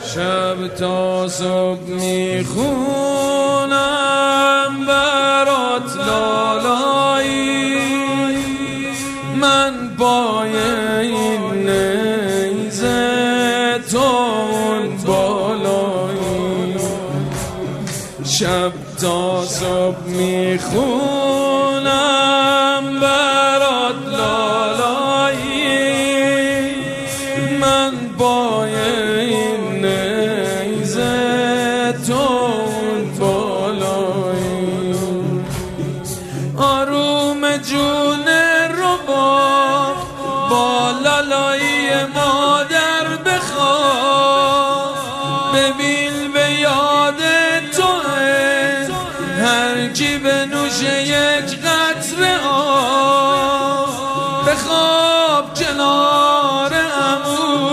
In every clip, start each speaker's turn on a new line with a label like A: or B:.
A: شب تا صبح میخونم برات لالایی، من پای این نیزه تو اون بالایی. شب تا صبح میخونم برات لالایی، من پای این نیزه تو اون بالایی. آروم جون رباب با لالایی مادر بخواب، ببین به یاد توه هر کی بنوشه یک قطره آب. بخواب کنار عمو،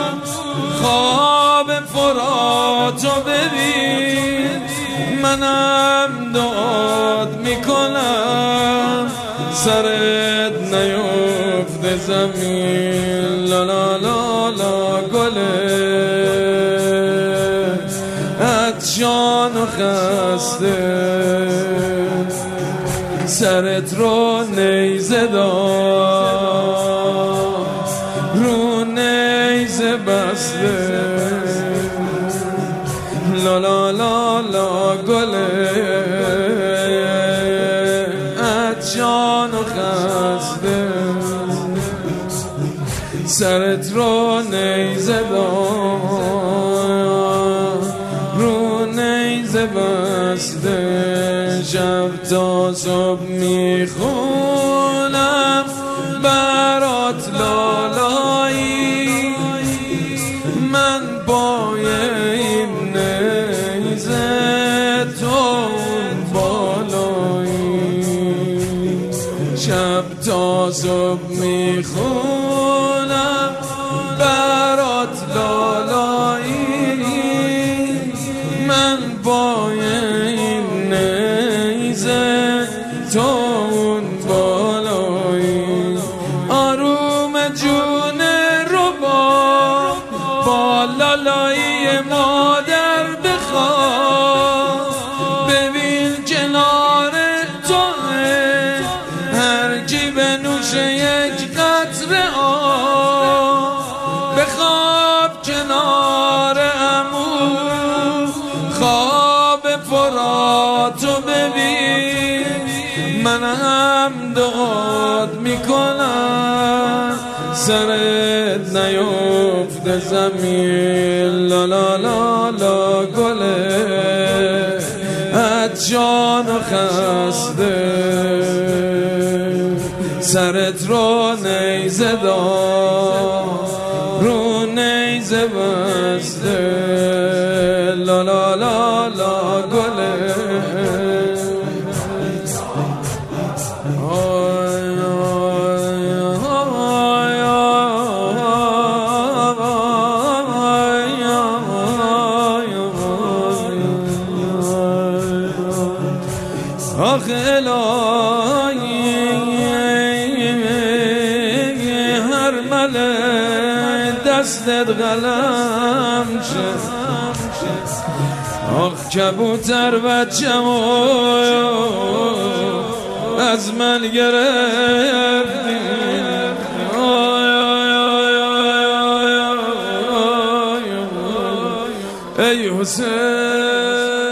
A: خواب فراتو ببین، منم دعات میکنم سرت نیفته زمین. لا لا لا لا گله عطشان و خسته، سرت رو نیزه دار رو نیزه بسته. لا لا لا لا گله عطشان و خسته، سرت رو نیزه دار رو نیزه بسته. شب تا صبح میخونم برات لالایی، من پای این نیزه تو اون بالایی. شب تا صبح میخونم برات لالایی، من پای این نیزه تو اون بالایی. آروم جون رباب با لالایی مادر بخواب، ببین کنار توه هر کی بنوشه یک قطره آب. بخواب کنار عمو، خواب فراتو ببین، منم دعات میکنم سرت نیفته زمین. لا لا لا لا گله عطشان و خسته، سرت رو نیزه دار رو نیزه بسته. لا لا لا لا گله آخ الهی هر مله دستت قلم شه. آخ کبوتر بچه‌مو از من گرفتی، ای حسین